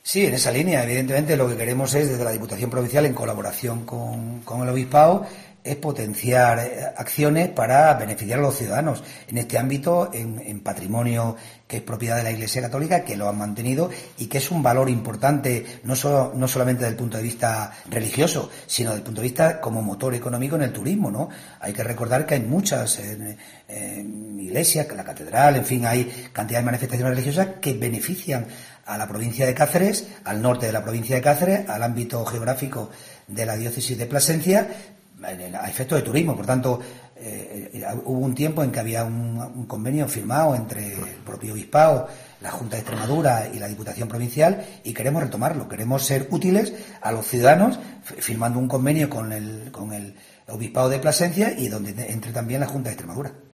Sí, en esa línea, evidentemente lo que queremos es, desde la Diputación Provincial, en colaboración con el Obispado, es potenciar acciones para beneficiar a los ciudadanos en este ámbito, en patrimonio que es propiedad de la Iglesia Católica, que lo han mantenido y que es un valor importante, no solamente desde el punto de vista religioso, sino desde el punto de vista como motor económico en el turismo, ¿no? Hay que recordar que hay muchas iglesias, la catedral, en fin, hay cantidad de manifestaciones religiosas que benefician a la provincia de Cáceres, al norte de la provincia de Cáceres, al ámbito geográfico de la diócesis de Plasencia, a efectos de turismo. Por tanto, hubo un tiempo en que había un convenio firmado entre el propio Obispado, la Junta de Extremadura y la Diputación Provincial, y queremos retomarlo. Queremos ser útiles a los ciudadanos firmando un convenio con el Obispado de Plasencia y donde entre también la Junta de Extremadura.